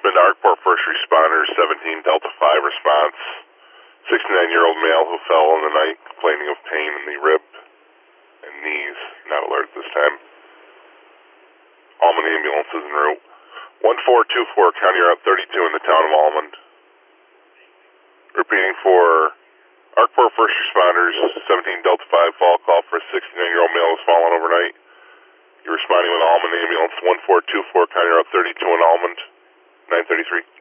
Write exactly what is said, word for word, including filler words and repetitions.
Been to Arkport First Responders, seventeen Delta five response. sixty-nine-year-old male who fell in the night complaining of pain in the rib and knees. Not alert this time. Almond ambulance is en route. one four two four, County Route thirty-two in the town of Almond. Repeating for Arkport First Responders, seventeen Delta five, fall call for a sixty-nine-year-old male who's fallen overnight. You're responding with Almond ambulance, one four two four, County Route thirty-two in Almond, nine thirty-three.